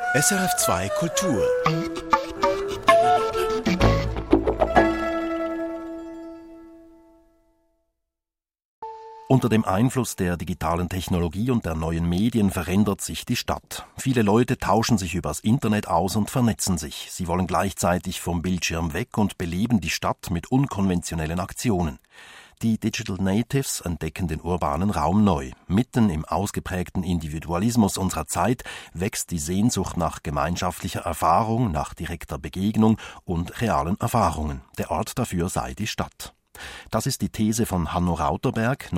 SRF2 Kultur. Unter dem Einfluss der digitalen Technologie und der neuen Medien verändert sich die Stadt. Viele Leute tauschen sich übers Internet aus und vernetzen sich. Sie wollen gleichzeitig vom Bildschirm weg und beleben die Stadt mit unkonventionellen Aktionen. Die Digital Natives entdecken den urbanen Raum neu. Mitten im ausgeprägten Individualismus unserer Zeit wächst die Sehnsucht nach gemeinschaftlicher Erfahrung, nach direkter Begegnung und realen Erfahrungen. Der Ort dafür sei die Stadt. Das ist die These von Hanno Rauterberg,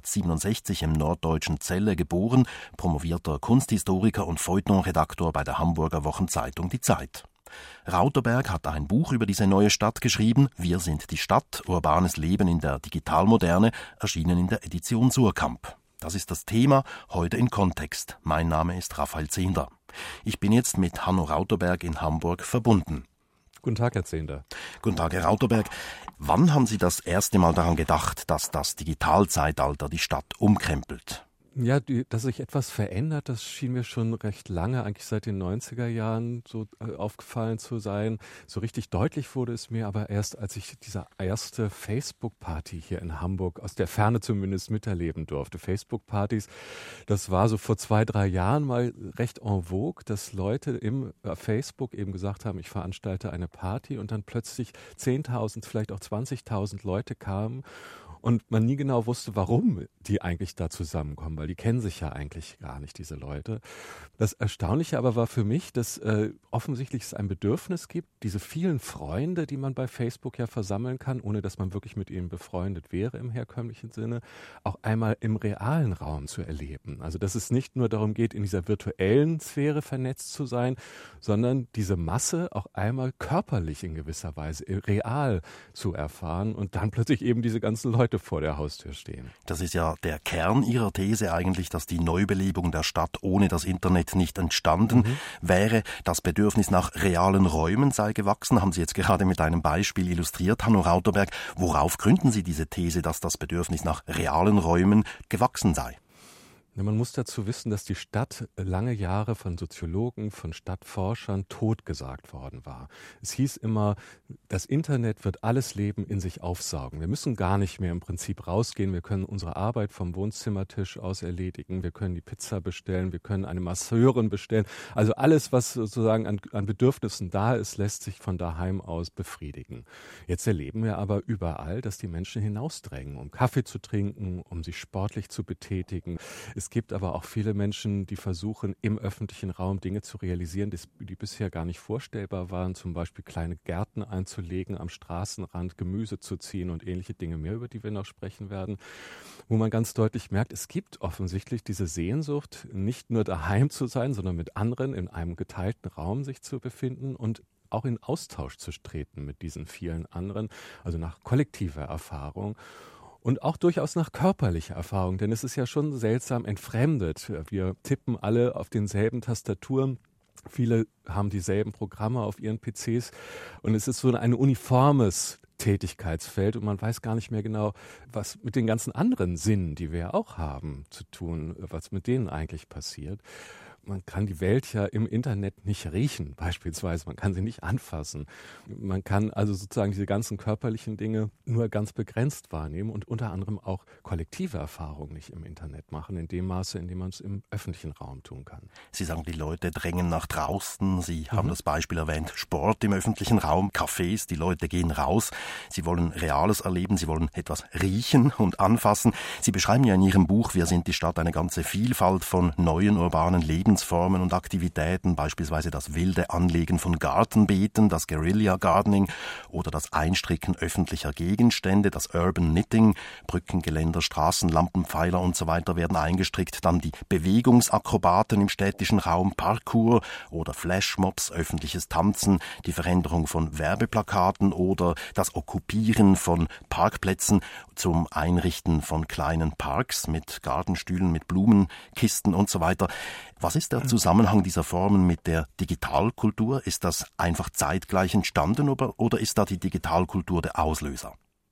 1967 im norddeutschen Celle geboren, promovierter Kunsthistoriker und Feuilleton-Redaktor bei der Hamburger Wochenzeitung Die Zeit. Rauterberg hat ein Buch über diese neue Stadt geschrieben, Wir sind die Stadt, urbanes Leben in der Digitalmoderne, erschienen in der Edition Surkamp. Das ist das Thema, heute in Kontext. Mein Name ist Raphael Zehnder. Ich bin jetzt mit Hanno Rauterberg in Hamburg verbunden. Guten Tag, Herr Zehnder. Guten Tag, Herr Rauterberg. Wann haben Sie das erste Mal daran gedacht, dass das Digitalzeitalter die Stadt umkrempelt? Ja, dass sich etwas verändert, das schien mir schon recht lange, eigentlich seit den 90er Jahren so aufgefallen zu sein. So richtig deutlich wurde es mir aber erst, als ich diese erste Facebook-Party hier in Hamburg aus der Ferne zumindest miterleben durfte. Facebook-Partys, das war so vor 2-3 Jahren mal recht en vogue, dass Leute im Facebook eben gesagt haben, ich veranstalte eine Party und dann plötzlich 10.000, vielleicht auch 20.000 Leute kamen. Und man nie genau wusste, warum die eigentlich da zusammenkommen, weil die kennen sich ja eigentlich gar nicht, diese Leute. Das Erstaunliche aber war für mich, dass offensichtlich es ein Bedürfnis gibt, diese vielen Freunde, die man bei Facebook ja versammeln kann, ohne dass man wirklich mit ihnen befreundet wäre im herkömmlichen Sinne, auch einmal im realen Raum zu erleben. Also dass es nicht nur darum geht, in dieser virtuellen Sphäre vernetzt zu sein, sondern diese Masse auch einmal körperlich in gewisser Weise, real zu erfahren und dann plötzlich eben diese ganzen Leute vor der Haustür stehen. Das ist ja der Kern Ihrer These eigentlich, dass die Neubelebung der Stadt ohne das Internet nicht entstanden wäre. Das Bedürfnis nach realen Räumen sei gewachsen, haben Sie jetzt gerade mit einem Beispiel illustriert, Hanno Rauterberg. Worauf gründen Sie diese These, dass das Bedürfnis nach realen Räumen gewachsen sei? Man muss dazu wissen, dass die Stadt lange Jahre von Soziologen, von Stadtforschern totgesagt worden war. Es hieß immer, das Internet wird alles Leben in sich aufsaugen. Wir müssen gar nicht mehr im Prinzip rausgehen. Wir können unsere Arbeit vom Wohnzimmertisch aus erledigen. Wir können die Pizza bestellen. Wir können eine Masseurin bestellen. Also alles, was sozusagen an Bedürfnissen da ist, lässt sich von daheim aus befriedigen. Jetzt erleben wir aber überall, dass die Menschen hinausdrängen, um Kaffee zu trinken, um sich sportlich zu betätigen. Es gibt aber auch viele Menschen, die versuchen, im öffentlichen Raum Dinge zu realisieren, die bisher gar nicht vorstellbar waren, zum Beispiel kleine Gärten einzulegen, am Straßenrand Gemüse zu ziehen und ähnliche Dinge mehr, über die wir noch sprechen werden, wo man ganz deutlich merkt, es gibt offensichtlich diese Sehnsucht, nicht nur daheim zu sein, sondern mit anderen in einem geteilten Raum sich zu befinden und auch in Austausch zu treten mit diesen vielen anderen, also nach kollektiver Erfahrung. Und auch durchaus nach körperlicher Erfahrung, denn es ist ja schon seltsam entfremdet. Wir tippen alle auf denselben Tastaturen. Viele haben dieselben Programme auf ihren PCs und es ist so ein uniformes Tätigkeitsfeld und man weiß gar nicht mehr genau, was mit den ganzen anderen Sinnen, die wir ja auch haben, zu tun, was mit denen eigentlich passiert. Man kann die Welt ja im Internet nicht riechen, beispielsweise. Man kann sie nicht anfassen. Man kann also sozusagen diese ganzen körperlichen Dinge nur ganz begrenzt wahrnehmen und unter anderem auch kollektive Erfahrungen nicht im Internet machen, in dem Maße, in dem man es im öffentlichen Raum tun kann. Sie sagen, die Leute drängen nach draußen. Sie haben das Beispiel erwähnt, Sport im öffentlichen Raum, Cafés, die Leute gehen raus. Sie wollen Reales erleben, sie wollen etwas riechen und anfassen. Sie beschreiben ja in Ihrem Buch, Wir sind die Stadt, eine ganze Vielfalt von neuen urbanen Lebensformen und Aktivitäten, beispielsweise das wilde Anlegen von Gartenbeeten, das Guerilla Gardening oder das Einstricken öffentlicher Gegenstände, das Urban Knitting, Brückengeländer, Straßenlampenpfeiler und so weiter werden eingestrickt, dann die Bewegungsakrobaten im städtischen Raum, Parkour oder Flashmobs, öffentliches Tanzen, die Veränderung von Werbeplakaten oder das Okkupieren von Parkplätzen zum Einrichten von kleinen Parks mit Gartenstühlen, mit Blumenkisten und so weiter. Was ist der Zusammenhang dieser Formen mit der Digitalkultur? Ist das einfach zeitgleich entstanden oder ist da die Digitalkultur der Auslöser?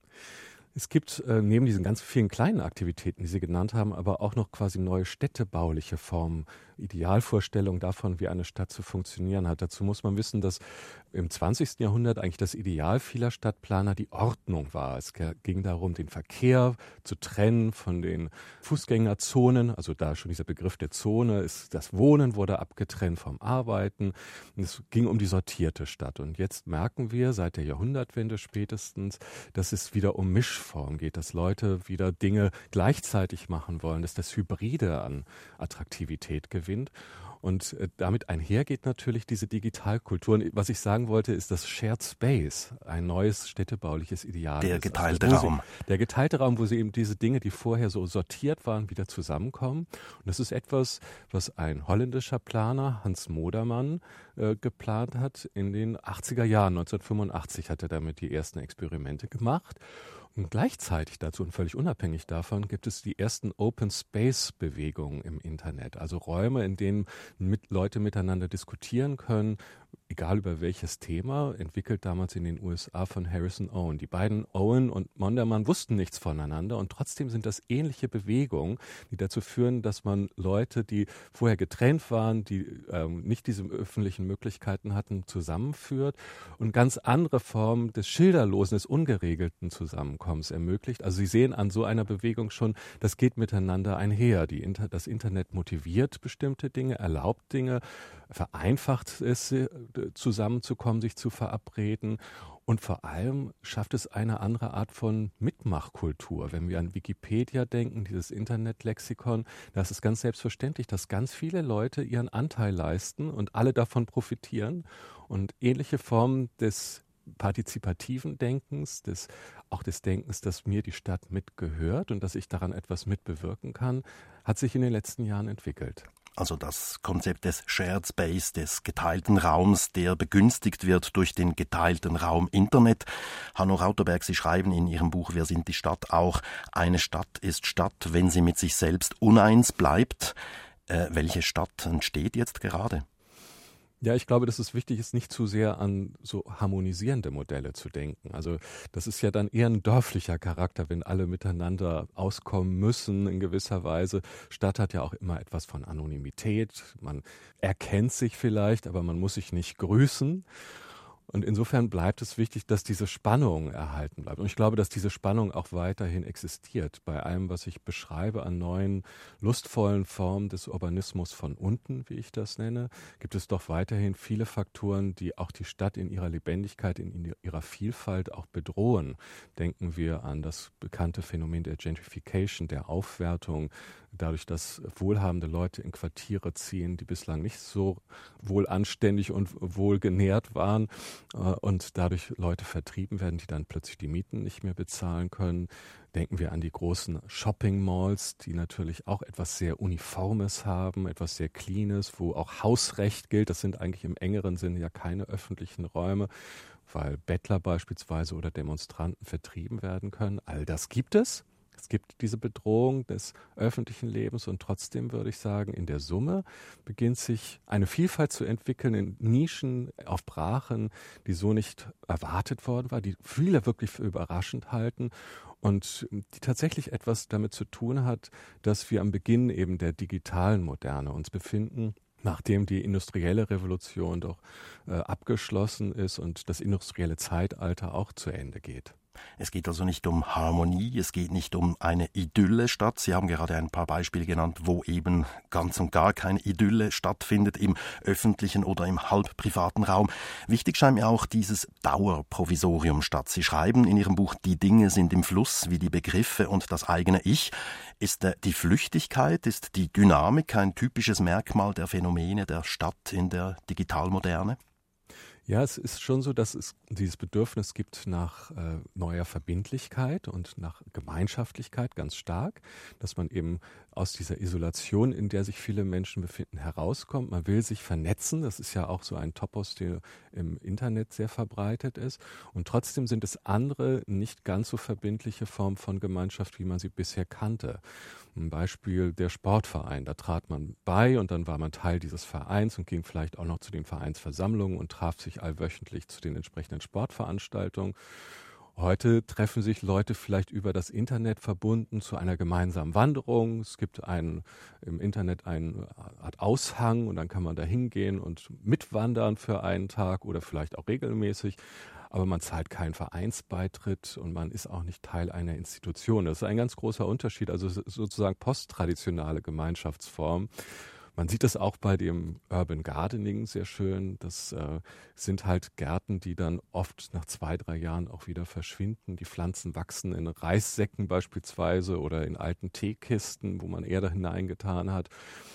Es gibt neben diesen ganz vielen kleinen Aktivitäten, die Sie genannt haben, aber auch noch quasi neue städtebauliche Formen Idealvorstellung davon, wie eine Stadt zu funktionieren hat. Dazu muss man wissen, dass im 20. Jahrhundert eigentlich das Ideal vieler Stadtplaner die Ordnung war. Es ging darum, den Verkehr zu trennen von den Fußgängerzonen, also da schon dieser Begriff der Zone, das Wohnen wurde abgetrennt vom Arbeiten. Und es ging um die sortierte Stadt. Und jetzt merken wir seit der Jahrhundertwende spätestens, dass es wieder um Mischform geht, dass Leute wieder Dinge gleichzeitig machen wollen, dass das Hybride an Attraktivität gewinnt. Und damit einhergeht natürlich diese Digitalkultur. Und was ich sagen wollte, ist das Shared Space, ein neues städtebauliches Ideal. Der geteilte Raum. Der geteilte Raum, wo sie eben diese Dinge, die vorher so sortiert waren, wieder zusammenkommen. Und das ist etwas, was ein holländischer Planer, Hans Modermann, geplant hat in den 80er Jahren. 1985 hat er damit die ersten Experimente gemacht. Und gleichzeitig dazu und völlig unabhängig davon gibt es die ersten Open-Space-Bewegungen im Internet. Also Räume, in denen Leute miteinander diskutieren können, egal über welches Thema, entwickelt damals in den USA von Harrison Owen. Die beiden, Owen und Mondermann, wussten nichts voneinander und trotzdem sind das ähnliche Bewegungen, die dazu führen, dass man Leute, die vorher getrennt waren, die nicht diese öffentlichen Möglichkeiten hatten, zusammenführt und ganz andere Formen des Schilderlosen, des ungeregelten Zusammenkommens ermöglicht. Also Sie sehen an so einer Bewegung schon, das geht miteinander einher. Das Internet motiviert bestimmte Dinge, erlaubt Dinge, vereinfacht es, zusammenzukommen, sich zu verabreden und vor allem schafft es eine andere Art von Mitmachkultur. Wenn wir an Wikipedia denken, dieses Internetlexikon, da ist es ganz selbstverständlich, dass ganz viele Leute ihren Anteil leisten und alle davon profitieren und ähnliche Formen des partizipativen Denkens, auch des Denkens, dass mir die Stadt mitgehört und dass ich daran etwas mitbewirken kann, hat sich in den letzten Jahren entwickelt. Also das Konzept des Shared Space, des geteilten Raums, der begünstigt wird durch den geteilten Raum Internet. Hanno Rauterberg, Sie schreiben in Ihrem Buch Wer sind die Stadt auch, eine Stadt ist Stadt, wenn sie mit sich selbst uneins bleibt. Welche Stadt entsteht jetzt gerade? Ja, ich glaube, dass es wichtig ist, nicht zu sehr an so harmonisierende Modelle zu denken. Also das ist ja dann eher ein dörflicher Charakter, wenn alle miteinander auskommen müssen in gewisser Weise. Stadt hat ja auch immer etwas von Anonymität. Man erkennt sich vielleicht, aber man muss sich nicht grüßen. Und insofern bleibt es wichtig, dass diese Spannung erhalten bleibt. Und ich glaube, dass diese Spannung auch weiterhin existiert. Bei allem, was ich beschreibe an neuen, lustvollen Formen des Urbanismus von unten, wie ich das nenne, gibt es doch weiterhin viele Faktoren, die auch die Stadt in ihrer Lebendigkeit, in ihrer Vielfalt auch bedrohen. Denken wir an das bekannte Phänomen der Gentrification, der Aufwertung, dadurch, dass wohlhabende Leute in Quartiere ziehen, die bislang nicht so wohlanständig und wohlgenährt waren und dadurch Leute vertrieben werden, die dann plötzlich die Mieten nicht mehr bezahlen können. Denken wir an die großen Shopping-Malls, die natürlich auch etwas sehr Uniformes haben, etwas sehr Cleanes, wo auch Hausrecht gilt. Das sind eigentlich im engeren Sinne ja keine öffentlichen Räume, weil Bettler beispielsweise oder Demonstranten vertrieben werden können. All das gibt es. Es gibt diese Bedrohung des öffentlichen Lebens und trotzdem würde ich sagen, in der Summe beginnt sich eine Vielfalt zu entwickeln in Nischen, auf Brachen, die so nicht erwartet worden war, die viele wirklich für überraschend halten und die tatsächlich etwas damit zu tun hat, dass wir am Beginn eben der digitalen Moderne uns befinden, nachdem die industrielle Revolution doch abgeschlossen ist und das industrielle Zeitalter auch zu Ende geht. Es geht also nicht um Harmonie, es geht nicht um eine Idylle-Stadt. Sie haben gerade ein paar Beispiele genannt, wo eben ganz und gar keine Idylle stattfindet im öffentlichen oder im halbprivaten Raum. Wichtig scheint mir auch dieses Dauerprovisorium statt. Sie schreiben in Ihrem Buch, die Dinge sind im Fluss wie die Begriffe und das eigene Ich. Ist die Flüchtigkeit, ist die Dynamik ein typisches Merkmal der Phänomene der Stadt in der Digitalmoderne? Ja, es ist schon so, dass es dieses Bedürfnis gibt nach neuer Verbindlichkeit und nach Gemeinschaftlichkeit ganz stark, dass man eben aus dieser Isolation, in der sich viele Menschen befinden, herauskommt. Man will sich vernetzen, das ist ja auch so ein Topos, der im Internet sehr verbreitet ist. Und trotzdem sind es andere, nicht ganz so verbindliche Formen von Gemeinschaft, wie man sie bisher kannte. Ein Beispiel der Sportverein, da trat man bei und dann war man Teil dieses Vereins und ging vielleicht auch noch zu den Vereinsversammlungen und traf sich allwöchentlich zu den entsprechenden Sportveranstaltungen. Heute treffen sich Leute vielleicht über das Internet verbunden zu einer gemeinsamen Wanderung. Es gibt im Internet eine Art Aushang und dann kann man da hingehen und mitwandern für einen Tag oder vielleicht auch regelmäßig. Aber man zahlt keinen Vereinsbeitritt und man ist auch nicht Teil einer Institution. Das ist ein ganz großer Unterschied, also sozusagen posttraditionale Gemeinschaftsform. Man sieht das auch bei dem Urban Gardening sehr schön. Das sind halt Gärten, die dann oft nach 2, 3 Jahren auch wieder verschwinden. Die Pflanzen wachsen in Reissäcken beispielsweise oder in alten Teekisten, wo man Erde hineingetan hat.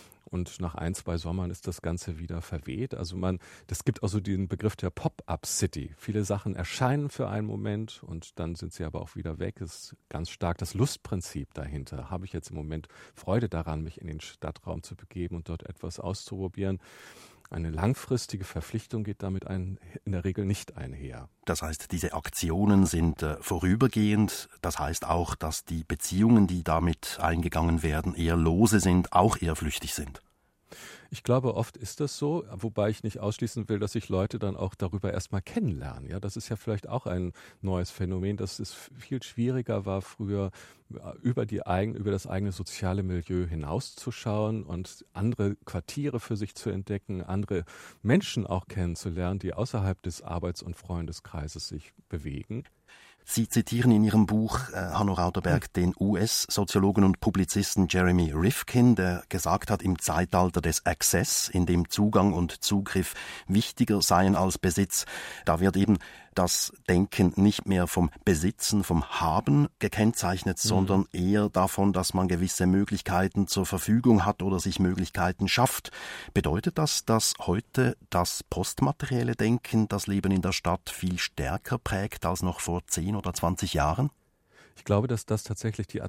Und nach 1, 2 Sommern ist das Ganze wieder verweht. Also das gibt auch so den Begriff der Pop-up-City. Viele Sachen erscheinen für einen Moment und dann sind sie aber auch wieder weg. Es ist ganz stark das Lustprinzip dahinter. Habe ich jetzt im Moment Freude daran, mich in den Stadtraum zu begeben und dort etwas auszuprobieren? Eine langfristige Verpflichtung geht damit in der Regel nicht einher. Das heißt, diese Aktionen sind vorübergehend. Das heißt auch, dass die Beziehungen, die damit eingegangen werden, eher lose sind, auch eher flüchtig sind. Ich glaube, oft ist das so, wobei ich nicht ausschließen will, dass sich Leute dann auch darüber erstmal kennenlernen. Ja, das ist ja vielleicht auch ein neues Phänomen, dass es viel schwieriger war, früher über das eigene soziale Milieu hinauszuschauen und andere Quartiere für sich zu entdecken, andere Menschen auch kennenzulernen, die außerhalb des Arbeits- und Freundeskreises sich bewegen. Sie zitieren in Ihrem Buch, Hanno Rauterberg, den US-Soziologen und Publizisten Jeremy Rifkin, der gesagt hat, im Zeitalter des Access, in dem Zugang und Zugriff wichtiger seien als Besitz, da wird eben das Denken nicht mehr vom Besitzen, vom Haben gekennzeichnet, sondern eher davon, dass man gewisse Möglichkeiten zur Verfügung hat oder sich Möglichkeiten schafft. Bedeutet das, dass heute das postmaterielle Denken das Leben in der Stadt viel stärker prägt als noch vor 10 oder 20 Jahren? Ich glaube, dass das tatsächlich die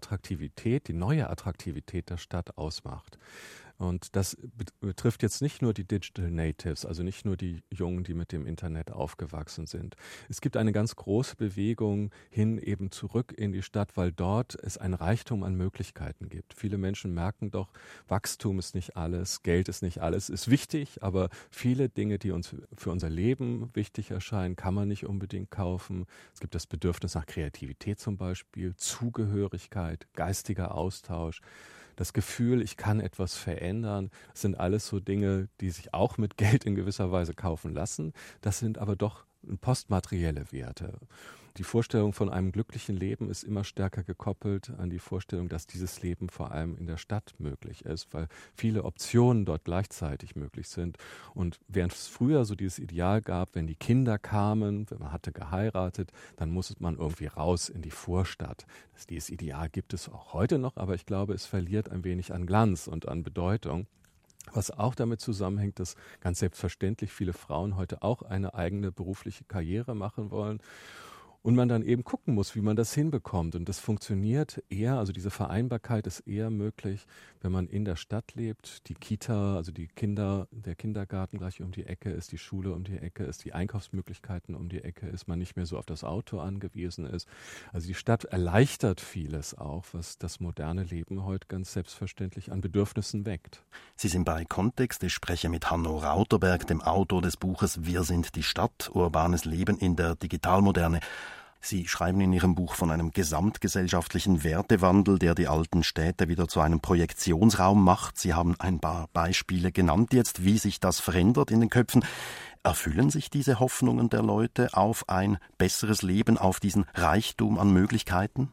neue Attraktivität der Stadt ausmacht. Und das betrifft jetzt nicht nur die Digital Natives, also nicht nur die Jungen, die mit dem Internet aufgewachsen sind. Es gibt eine ganz große Bewegung hin eben zurück in die Stadt, weil dort es ein Reichtum an Möglichkeiten gibt. Viele Menschen merken doch, Wachstum ist nicht alles, Geld ist nicht alles, ist wichtig, aber viele Dinge, die uns für unser Leben wichtig erscheinen, kann man nicht unbedingt kaufen. Es gibt das Bedürfnis nach Kreativität zum Beispiel, Zugehörigkeit, geistiger Austausch. Das Gefühl, ich kann etwas verändern, das sind alles so Dinge, die sich auch mit Geld in gewisser Weise kaufen lassen. Das sind aber doch postmaterielle Werte. Die Vorstellung von einem glücklichen Leben ist immer stärker gekoppelt an die Vorstellung, dass dieses Leben vor allem in der Stadt möglich ist, weil viele Optionen dort gleichzeitig möglich sind. Und während es früher so dieses Ideal gab, wenn die Kinder kamen, wenn man hatte geheiratet, dann muss man irgendwie raus in die Vorstadt. Dieses Ideal gibt es auch heute noch, aber ich glaube, es verliert ein wenig an Glanz und an Bedeutung. Was auch damit zusammenhängt, dass ganz selbstverständlich viele Frauen heute auch eine eigene berufliche Karriere machen wollen. Und man dann eben gucken muss, wie man das hinbekommt. Und das funktioniert eher, also diese Vereinbarkeit ist eher möglich, wenn man in der Stadt lebt. Die Kita, also der Kindergarten gleich um die Ecke ist, die Schule um die Ecke ist, die Einkaufsmöglichkeiten um die Ecke ist, man nicht mehr so auf das Auto angewiesen ist. Also die Stadt erleichtert vieles auch, was das moderne Leben heute ganz selbstverständlich an Bedürfnissen weckt. Sie sind bei Kontext. Ich spreche mit Hanno Rauterberg, dem Autor des Buches Wir sind die Stadt, urbanes Leben in der Digitalmoderne. Sie schreiben in Ihrem Buch von einem gesamtgesellschaftlichen Wertewandel, der die alten Städte wieder zu einem Projektionsraum macht. Sie haben ein paar Beispiele genannt jetzt, wie sich das verändert in den Köpfen. Erfüllen sich diese Hoffnungen der Leute auf ein besseres Leben, auf diesen Reichtum an Möglichkeiten?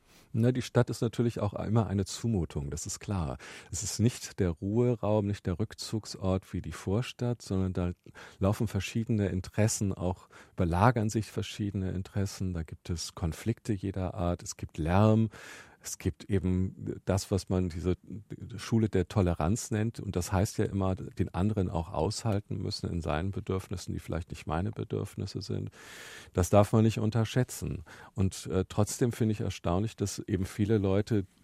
Die Stadt ist natürlich auch immer eine Zumutung, das ist klar. Es ist nicht der Ruheraum, nicht der Rückzugsort wie die Vorstadt, sondern da laufen verschiedene Interessen, auch überlagern sich verschiedene Interessen. Da gibt es Konflikte jeder Art, es gibt Lärm. Es gibt eben das, was man diese Schule der Toleranz nennt. Und das heißt ja immer, den anderen auch aushalten müssen in seinen Bedürfnissen, die vielleicht nicht meine Bedürfnisse sind. Das darf man nicht unterschätzen. Und trotzdem finde ich erstaunlich, dass eben viele Leute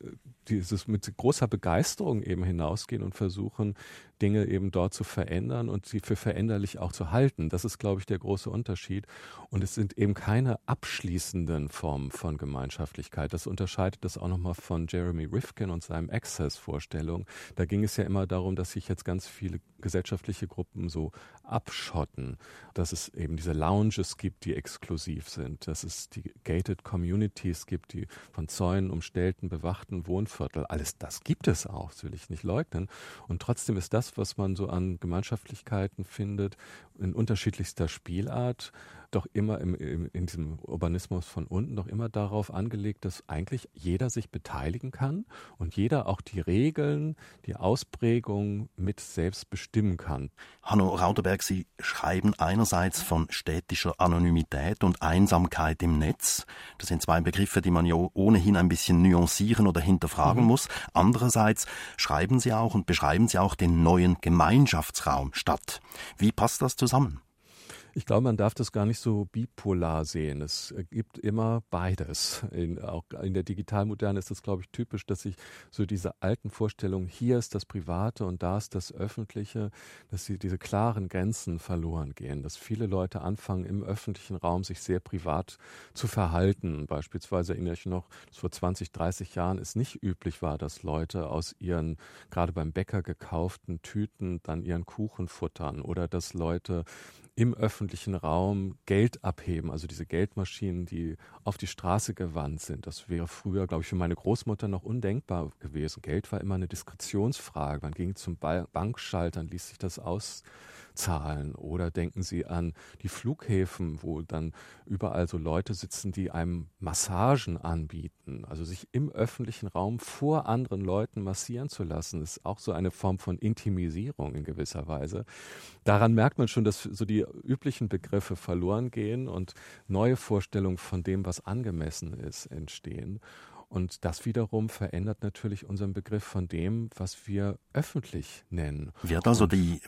dieses mit großer Begeisterung eben hinausgehen und versuchen, Dinge eben dort zu verändern und sie für veränderlich auch zu halten. Das ist, glaube ich, der große Unterschied. Und es sind eben keine abschließenden Formen von Gemeinschaftlichkeit. Das unterscheidet das auch nochmal von Jeremy Rifkin und seinem Access-Vorstellung. Da ging es ja immer darum, dass sich jetzt ganz viele gesellschaftliche Gruppen so abschotten, dass es eben diese Lounges gibt, die exklusiv sind, dass es die gated Communities gibt, die von Zäunen umstellten, bewachten Wohnviertel. Alles das gibt es auch, das will ich nicht leugnen. Und trotzdem ist das, was man so an Gemeinschaftlichkeiten findet, in unterschiedlichster Spielart, doch immer in diesem Urbanismus von unten doch immer darauf angelegt, dass eigentlich jeder sich beteiligen kann und jeder auch die Regeln, die Ausprägung mit selbst bestimmen kann. Hanno Rauterberg, Sie schreiben einerseits von städtischer Anonymität und Einsamkeit im Netz. Das sind zwei Begriffe, die man ja ohnehin ein bisschen nuancieren oder hinterfragen muss. Andererseits schreiben Sie auch und beschreiben Sie auch den neuen Gemeinschaftsraum Stadt. Wie passt das zusammen? Ich glaube, man darf das gar nicht so bipolar sehen. Es gibt immer beides. Auch in der Digitalmoderne ist es, glaube ich, typisch, dass sich so diese alten Vorstellungen, hier ist das Private und da ist das Öffentliche, dass diese klaren Grenzen verloren gehen. Dass viele Leute anfangen, im öffentlichen Raum sich sehr privat zu verhalten. Beispielsweise erinnere ich noch, dass vor 20, 30 Jahren es nicht üblich war, dass Leute aus ihren gerade beim Bäcker gekauften Tüten dann ihren Kuchen futtern oder dass Leute im öffentlichen Raum Geld abheben, also diese Geldmaschinen, die auf die Straße gewandt sind. Das wäre früher, glaube ich, für meine Großmutter noch undenkbar gewesen. Geld war immer eine Diskretionsfrage. Man ging zum Bankschalter und ließ sich das auszahlen. Oder denken Sie an die Flughäfen, wo dann überall so Leute sitzen, die einem Massagen anbieten. Also sich im öffentlichen Raum vor anderen Leuten massieren zu lassen, ist auch so eine Form von Intimisierung in gewisser Weise. Daran merkt man schon, dass so die üblichen Begriffe verloren gehen und neue Vorstellungen von dem, was angemessen ist, entstehen. Und das wiederum verändert natürlich unseren Begriff von dem, was wir öffentlich nennen. Wird also die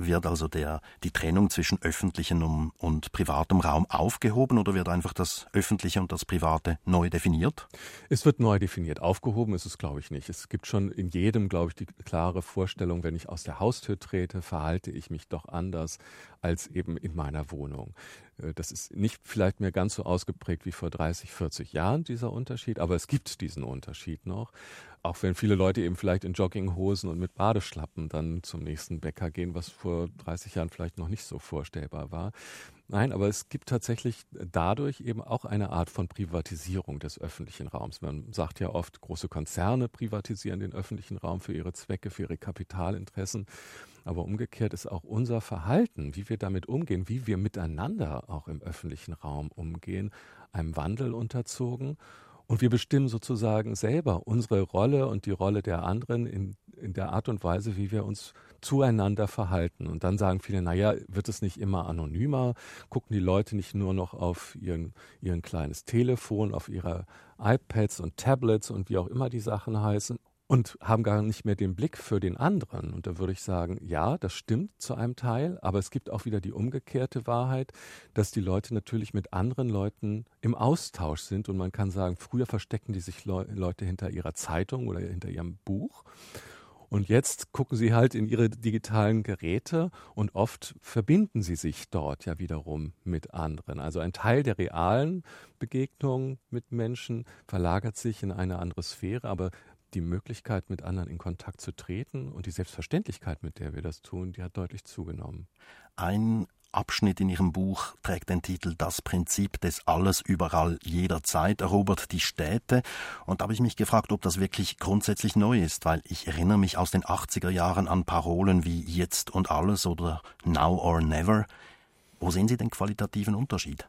Trennung zwischen öffentlichem und privatem Raum aufgehoben oder wird einfach das Öffentliche und das Private neu definiert? Es wird neu definiert. Aufgehoben ist es, glaube ich, nicht. Es gibt schon in jedem, glaube ich, die klare Vorstellung, wenn ich aus der Haustür trete, verhalte ich mich doch anders als eben in meiner Wohnung. Das ist nicht vielleicht mehr ganz so ausgeprägt wie vor 30, 40 Jahren, dieser Unterschied, aber es gibt diesen Unterschied noch. Auch wenn viele Leute eben vielleicht in Jogginghosen und mit Badeschlappen dann zum nächsten Bäcker gehen, was vor 30 Jahren vielleicht noch nicht so vorstellbar war. Nein, aber es gibt tatsächlich dadurch eben auch eine Art von Privatisierung des öffentlichen Raums. Man sagt ja oft, große Konzerne privatisieren den öffentlichen Raum für ihre Zwecke, für ihre Kapitalinteressen. Aber umgekehrt ist auch unser Verhalten, wie wir damit umgehen, wie wir miteinander auch im öffentlichen Raum umgehen, einem Wandel unterzogen. Und wir bestimmen sozusagen selber unsere Rolle und die Rolle der anderen in der Art und Weise, wie wir uns zueinander verhalten. Und dann sagen viele, naja, wird es nicht immer anonymer? Gucken die Leute nicht nur noch auf ihren kleines Telefon, auf ihre iPads und Tablets und wie auch immer die Sachen heißen? Und haben gar nicht mehr den Blick für den anderen. Und da würde ich sagen, ja, das stimmt zu einem Teil, aber es gibt auch wieder die umgekehrte Wahrheit, dass die Leute natürlich mit anderen Leuten im Austausch sind. Und man kann sagen, früher verstecken die sich Leute hinter ihrer Zeitung oder hinter ihrem Buch. Und jetzt gucken sie halt in ihre digitalen Geräte und oft verbinden sie sich dort ja wiederum mit anderen. Also ein Teil der realen Begegnung mit Menschen verlagert sich in eine andere Sphäre, aber die Möglichkeit, mit anderen in Kontakt zu treten und die Selbstverständlichkeit, mit der wir das tun, die hat deutlich zugenommen. Ein Abschnitt in Ihrem Buch trägt den Titel »Das Prinzip des Alles, Überall, Jederzeit erobert die Städte«. Und da habe ich mich gefragt, ob das wirklich grundsätzlich neu ist, weil ich erinnere mich aus den 80er Jahren an Parolen wie »Jetzt und alles« oder »Now or never«. Wo sehen Sie den qualitativen Unterschied?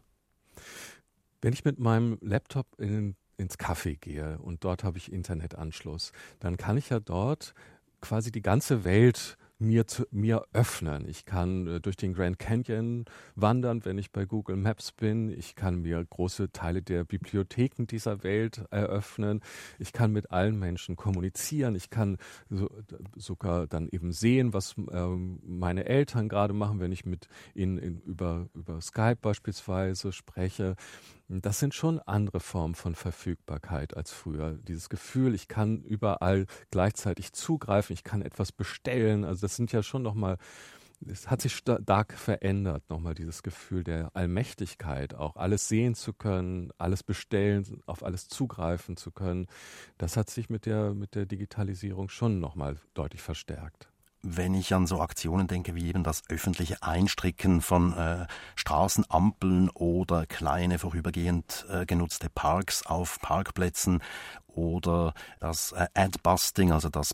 Wenn ich mit meinem Laptop ins Café gehe und dort habe ich Internetanschluss, dann kann ich ja dort quasi die ganze Welt mir öffnen. Ich kann durch den Grand Canyon wandern, wenn ich bei Google Maps bin. Ich kann mir große Teile der Bibliotheken dieser Welt eröffnen. Ich kann mit allen Menschen kommunizieren. Ich kann sogar dann eben sehen, was meine Eltern gerade machen, wenn ich mit ihnen über Skype beispielsweise spreche. Das sind schon andere Formen von Verfügbarkeit als früher. Dieses Gefühl, ich kann überall gleichzeitig zugreifen, ich kann etwas bestellen. Also das sind ja schon nochmal, es hat sich stark verändert, nochmal dieses Gefühl der Allmächtigkeit, auch alles sehen zu können, alles bestellen, auf alles zugreifen zu können. Das hat sich mit der Digitalisierung schon nochmal deutlich verstärkt. Wenn ich an so Aktionen denke, wie eben das öffentliche Einstricken von Straßenampeln oder kleine vorübergehend genutzte Parks auf Parkplätzen oder das Ad-Busting, also das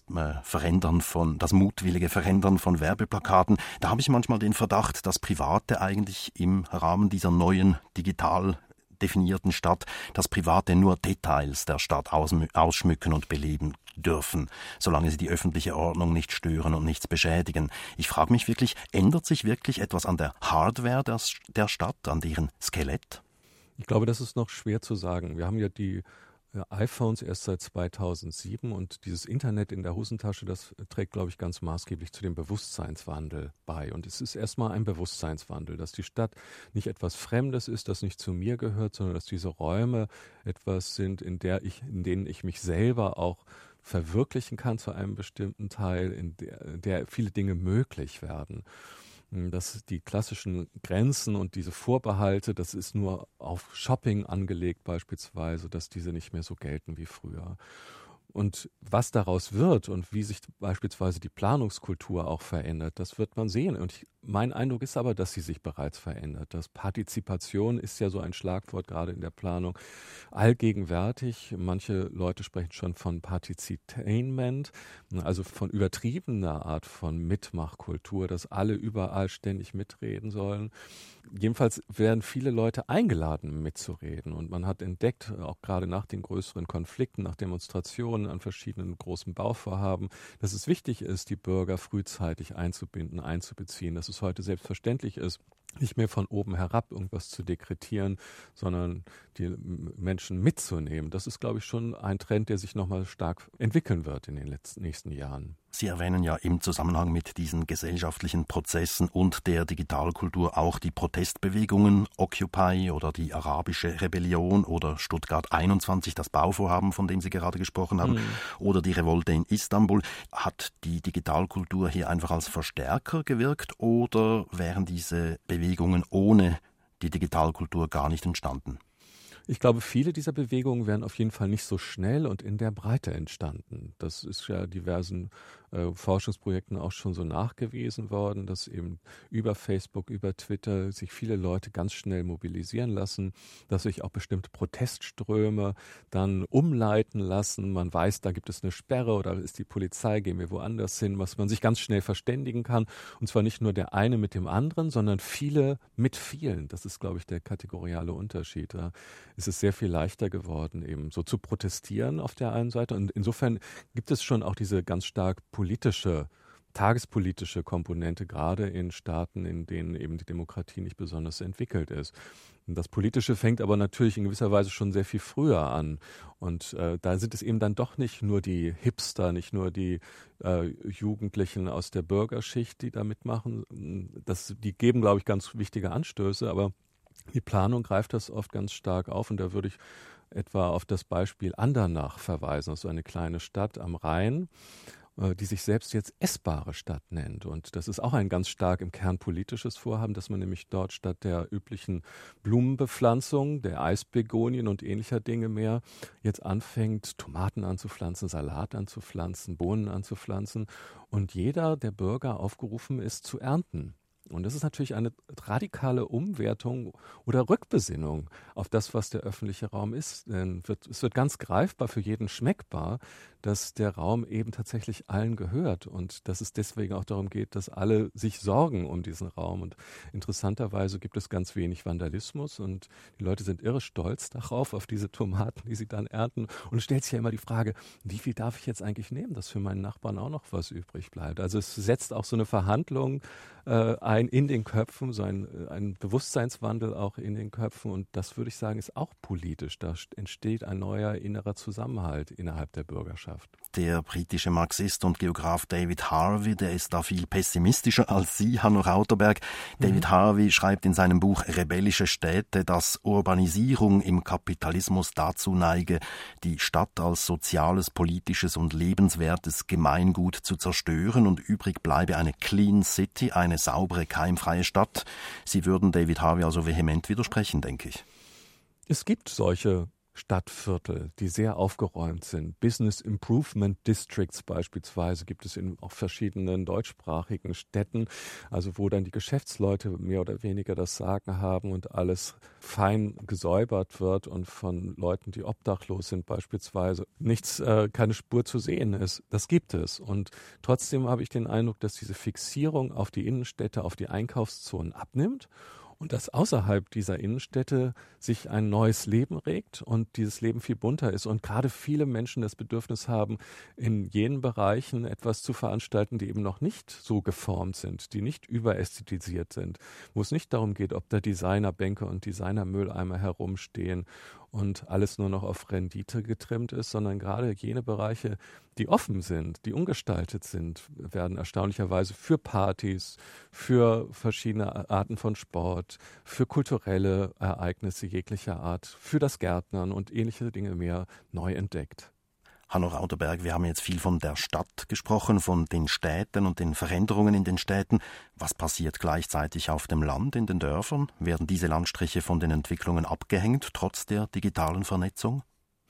das mutwillige Verändern von Werbeplakaten, da habe ich manchmal den Verdacht, dass Private eigentlich im Rahmen dieser neuen digital definierten Stadt, dass Private nur Details der Stadt ausschmücken und beleben dürfen, solange sie die öffentliche Ordnung nicht stören und nichts beschädigen. Ich frage mich wirklich, ändert sich wirklich etwas an der Hardware der Stadt, an deren Skelett? Ich glaube, das ist noch schwer zu sagen. Wir haben ja die iPhones erst seit 2007 und dieses Internet in der Hosentasche, das trägt, glaube ich, ganz maßgeblich zu dem Bewusstseinswandel bei. Und es ist erstmal ein Bewusstseinswandel, dass die Stadt nicht etwas Fremdes ist, das nicht zu mir gehört, sondern dass diese Räume etwas sind, in denen ich mich selber auch verwirklichen kann zu einem bestimmten Teil, in der viele Dinge möglich werden. Dass die klassischen Grenzen und diese Vorbehalte, das ist nur auf Shopping angelegt beispielsweise, dass diese nicht mehr so gelten wie früher. Und was daraus wird und wie sich beispielsweise die Planungskultur auch verändert, das wird man sehen. Und mein Eindruck ist aber, dass sie sich bereits verändert. Das Partizipation ist ja so ein Schlagwort gerade in der Planung allgegenwärtig. Manche Leute sprechen schon von Partizitainment, also von übertriebener Art von Mitmachkultur, dass alle überall ständig mitreden sollen. Jedenfalls werden viele Leute eingeladen, mitzureden. Und man hat entdeckt, auch gerade nach den größeren Konflikten, nach Demonstrationen an verschiedenen großen Bauvorhaben, dass es wichtig ist, die Bürger frühzeitig einzubinden, einzubeziehen, dass es heute selbstverständlich ist, nicht mehr von oben herab irgendwas zu dekretieren, sondern die Menschen mitzunehmen. Das ist, glaube ich, schon ein Trend, der sich nochmal stark entwickeln wird in den nächsten Jahren. Sie erwähnen ja im Zusammenhang mit diesen gesellschaftlichen Prozessen und der Digitalkultur auch die Protestbewegungen Occupy oder die arabische Rebellion oder Stuttgart 21, das Bauvorhaben, von dem Sie gerade gesprochen haben, oder die Revolte in Istanbul. Hat die Digitalkultur hier einfach als Verstärker gewirkt oder wären diese Bewegungen ohne die Digitalkultur gar nicht entstanden? Ich glaube, viele dieser Bewegungen wären auf jeden Fall nicht so schnell und in der Breite entstanden. Das ist ja diversen Forschungsprojekten auch schon so nachgewiesen worden, dass eben über Facebook, über Twitter sich viele Leute ganz schnell mobilisieren lassen, dass sich auch bestimmte Protestströme dann umleiten lassen. Man weiß, da gibt es eine Sperre oder ist die Polizei, gehen wir woanders hin, was man sich ganz schnell verständigen kann. Und zwar nicht nur der eine mit dem anderen, sondern viele mit vielen. Das ist, glaube ich, der kategoriale Unterschied. Da ist es sehr viel leichter geworden, eben so zu protestieren auf der einen Seite. Und insofern gibt es schon auch diese ganz stark tagespolitische Komponente, gerade in Staaten, in denen eben die Demokratie nicht besonders entwickelt ist. Und das Politische fängt aber natürlich in gewisser Weise schon sehr viel früher an. Und da sind es eben dann doch nicht nur die Hipster, nicht nur die Jugendlichen aus der Bürgerschicht, die da mitmachen. Die geben, glaube ich, ganz wichtige Anstöße, aber die Planung greift das oft ganz stark auf. Und da würde ich etwa auf das Beispiel Andernach verweisen, das ist eine kleine Stadt am Rhein, die sich selbst jetzt essbare Stadt nennt. Und das ist auch ein ganz stark im Kern politisches Vorhaben, dass man nämlich dort statt der üblichen Blumenbepflanzung, der Eisbegonien und ähnlicher Dinge mehr, jetzt anfängt, Tomaten anzupflanzen, Salat anzupflanzen, Bohnen anzupflanzen und jeder der Bürger aufgerufen ist zu ernten. Und das ist natürlich eine radikale Umwertung oder Rückbesinnung auf das, was der öffentliche Raum ist. Denn es wird ganz greifbar, für jeden schmeckbar, dass der Raum eben tatsächlich allen gehört und dass es deswegen auch darum geht, dass alle sich sorgen um diesen Raum. Und interessanterweise gibt es ganz wenig Vandalismus und die Leute sind irre stolz darauf, auf diese Tomaten, die sie dann ernten. Und es stellt sich ja immer die Frage, wie viel darf ich jetzt eigentlich nehmen, dass für meinen Nachbarn auch noch was übrig bleibt. Also es setzt auch so eine Verhandlung ein in den Köpfen, so ein Bewusstseinswandel auch in den Köpfen. Und das, würde ich sagen, ist auch politisch. Da entsteht ein neuer innerer Zusammenhalt innerhalb der Bürgerschaft. Gesellschaft. Der britische Marxist und Geograf David Harvey, der ist da viel pessimistischer als Sie, Hanno Rauterberg. David Harvey schreibt in seinem Buch Rebellische Städte, dass Urbanisierung im Kapitalismus dazu neige, die Stadt als soziales, politisches und lebenswertes Gemeingut zu zerstören und übrig bleibe eine Clean City, eine saubere, keimfreie Stadt. Sie würden David Harvey also vehement widersprechen, denke ich. Es gibt solche Stadtviertel, die sehr aufgeräumt sind. Business Improvement Districts beispielsweise gibt es in auch verschiedenen deutschsprachigen Städten, also wo dann die Geschäftsleute mehr oder weniger das Sagen haben und alles fein gesäubert wird und von Leuten, die obdachlos sind beispielsweise, keine Spur zu sehen ist. Das gibt es. Und trotzdem habe ich den Eindruck, dass diese Fixierung auf die Innenstädte, auf die Einkaufszonen abnimmt. Und dass außerhalb dieser Innenstädte sich ein neues Leben regt und dieses Leben viel bunter ist und gerade viele Menschen das Bedürfnis haben, in jenen Bereichen etwas zu veranstalten, die eben noch nicht so geformt sind, die nicht überästhetisiert sind, wo es nicht darum geht, ob da Designerbänke und Designermülleimer herumstehen und alles nur noch auf Rendite getrimmt ist, sondern gerade jene Bereiche, die offen sind, die ungestaltet sind, werden erstaunlicherweise für Partys, für verschiedene Arten von Sport, für kulturelle Ereignisse jeglicher Art, für das Gärtnern und ähnliche Dinge mehr neu entdeckt. Hanno Rauterberg, wir haben jetzt viel von der Stadt gesprochen, von den Städten und den Veränderungen in den Städten. Was passiert gleichzeitig auf dem Land, in den Dörfern? Werden diese Landstriche von den Entwicklungen abgehängt, trotz der digitalen Vernetzung?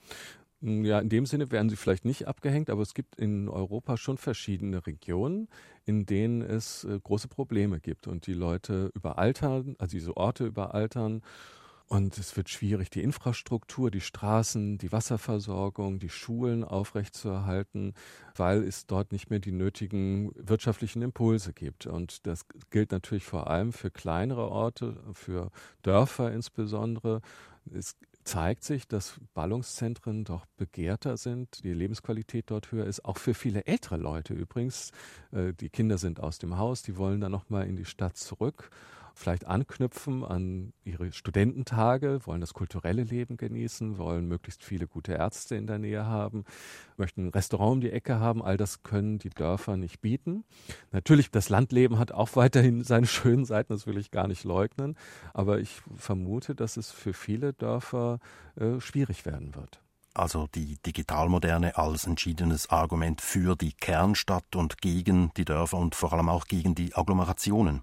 Ja, in dem Sinne werden sie vielleicht nicht abgehängt, aber es gibt in Europa schon verschiedene Regionen, in denen es große Probleme gibt und die Leute überaltern, also diese Orte überaltern. Und es wird schwierig, die Infrastruktur, die Straßen, die Wasserversorgung, die Schulen aufrechtzuerhalten, weil es dort nicht mehr die nötigen wirtschaftlichen Impulse gibt. Und das gilt natürlich vor allem für kleinere Orte, für Dörfer insbesondere. Es zeigt sich, dass Ballungszentren doch begehrter sind, die Lebensqualität dort höher ist, auch für viele ältere Leute übrigens. Die Kinder sind aus dem Haus, die wollen dann nochmal in die Stadt zurück, vielleicht anknüpfen an ihre Studententage, wollen das kulturelle Leben genießen, wollen möglichst viele gute Ärzte in der Nähe haben, möchten ein Restaurant um die Ecke haben. All das können die Dörfer nicht bieten. Natürlich, das Landleben hat auch weiterhin seine schönen Seiten, das will ich gar nicht leugnen. Aber ich vermute, dass es für viele Dörfer schwierig werden wird. Also die Digitalmoderne als entschiedenes Argument für die Kernstadt und gegen die Dörfer und vor allem auch gegen die Agglomerationen.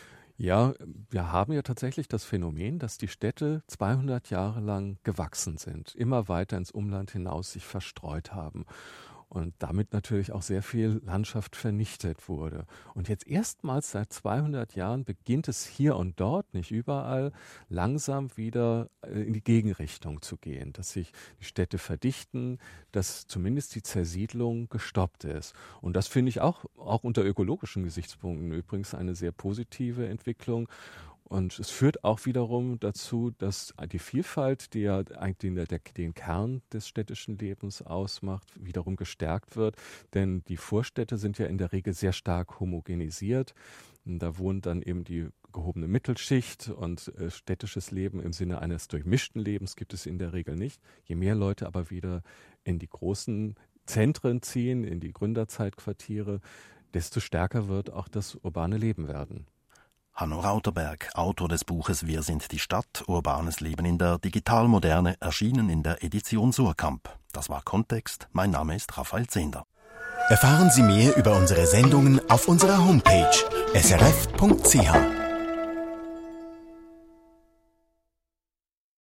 Ja, wir haben ja tatsächlich das Phänomen, dass die Städte 200 Jahre lang gewachsen sind, immer weiter ins Umland hinaus sich verstreut haben und damit natürlich auch sehr viel Landschaft vernichtet wurde. Und jetzt erstmals seit 200 Jahren beginnt es hier und dort, nicht überall, langsam wieder in die Gegenrichtung zu gehen, dass sich die Städte verdichten, dass zumindest die Zersiedlung gestoppt ist. Und das finde ich auch unter ökologischen Gesichtspunkten übrigens eine sehr positive Entwicklung. Und es führt auch wiederum dazu, dass die Vielfalt, die ja eigentlich den Kern des städtischen Lebens ausmacht, wiederum gestärkt wird. Denn die Vorstädte sind ja in der Regel sehr stark homogenisiert. Und da wohnt dann eben die gehobene Mittelschicht und städtisches Leben im Sinne eines durchmischten Lebens gibt es in der Regel nicht. Je mehr Leute aber wieder in die großen Zentren ziehen, in die Gründerzeitquartiere, desto stärker wird auch das urbane Leben werden. Hanno Rauterberg, Autor des Buches Wir sind die Stadt, urbanes Leben in der Digitalmoderne, erschienen in der Edition Surkamp. Das war Kontext. Mein Name ist Raphael Zehnder. Erfahren Sie mehr über unsere Sendungen auf unserer Homepage srf.ch.